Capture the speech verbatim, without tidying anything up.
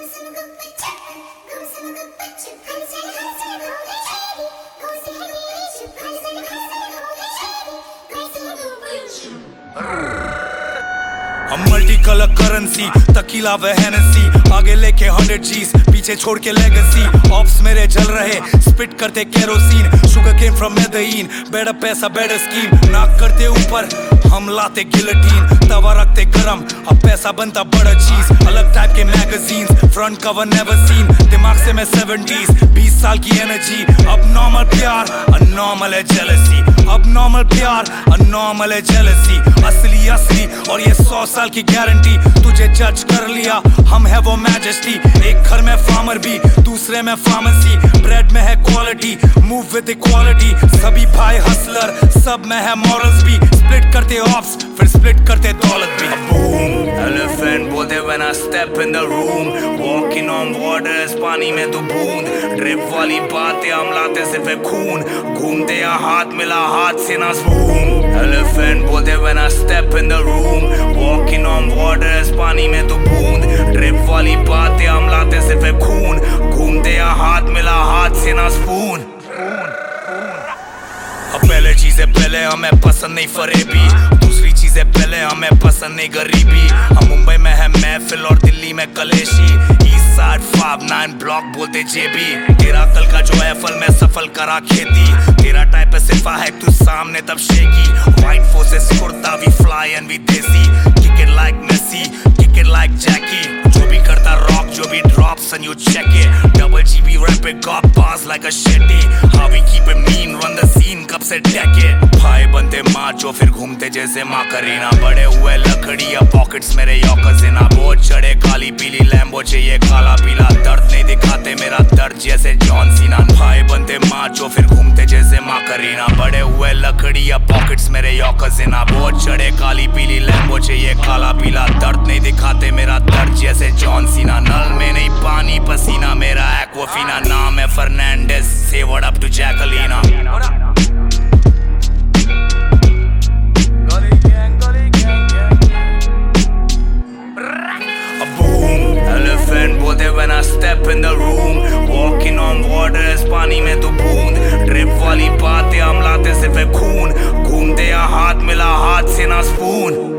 हम multi colour currency, तकीला व Hennessy, आगे लेके हंड्रेड जीस, पीछे छोड़ के लेगेसी। ऑप्स मेरे जल रहे, स्पिट करते kerosene, sugar came from Medellin, बेड़ा पैसा बेड़ा स्कीम। नाक करते ऊपर, हम लाते गिलोटीन, तवा रखते गरम, अब पैसा बनता बड़ा चीज। अलग टाइप के magazines, front cover never seen, दिमाग से मैं सेवेंटीज, बीस साल की एनर्जी। अब नॉर्मल प्यार, अनॉर्मल है जेलसी, अब नॉर्मल प्यार, अनॉर्मल है जेलसी। असली असली और ये सौ साल की गारंटी, तुझे जज कर लिया, हम है वो मैजेस्टी। एक घर में फार्मर भी, दूसरे में फार्मेसी, ब्रेड में है क्वालिटी, मूव विद इक्वालिटी। सभी भाई हसलर, सब में है मॉरल्स भी, स्प्लिट करते ऑफ्स, फिर स्प्लिट करते दौलत भी। बूम एलिफेंट बोलते when I step in the room, walking on waters, पानी में तो बूंद। ड्रिप वाली बातें हम लाते सिर्फ है खून, घूमते या हाथ मिला हाथ से ना स्पून। एलिफेंट बोलते when I step in the room, walking on waters, पानी में तो बूंद। ड्रिप वाली बातें हम लाते सिर्फ है खून, घूमते या हाथ मिला हाथ से ना स्पून। अब पहले चीजें पहले हमें पसंद नहीं फरेबी, दूसरी चीजें पहले हमें पसंद नहीं गरीबी। हम मुंबई में है महफिल और दिल्ली में कलेशी, east side five nine block बोलते जेबी। तेरा कल का जो है फल में सफल करा खेती, तेरा टाइप है सिफा है तू सामने तब shaky. White forces kurta we fly and we desi, kick it like Messi, kick it like Jackie. जो भी करता रॉक, जो भी drops and you check it, double GB rap it got pass like a Shetty. How we keep it mean, run the scene कब से decade. भाई बनते macho फिर घूमते जैसे माँ करीना, बड़े हुए लकड़िया पॉकेट्स मेरे योकजिना। बहुत चढ़े काली पीली लैम्बो चाहिए काला पीला, दर्द नहीं दिखाते मेरा दर्द जैसे जॉन सीना। भाई बनते माचो फिर घूमते जैसे माँ करीना, बड़े हुए लकड़िया पॉकेट्स मेरे योकजिना। बहुत चढ़े काली पीली लैम्बो चाहिए काला पीला, दर्द नहीं दिखाते मेरा दर्द जैसे जॉन सीना। नल में नहीं पानी पसीना, मेरा एक्वाफीना। नाम है फर्नांडिस, से व्हाट अप टू जैकलीना। बोलते when I step in the room, walking on waters, पानी में तो बूंद। ड्रिप वाली बातें हम लाते सिर्फ है खून, घूमते या हाथ मिला हाथ से ना स्पून।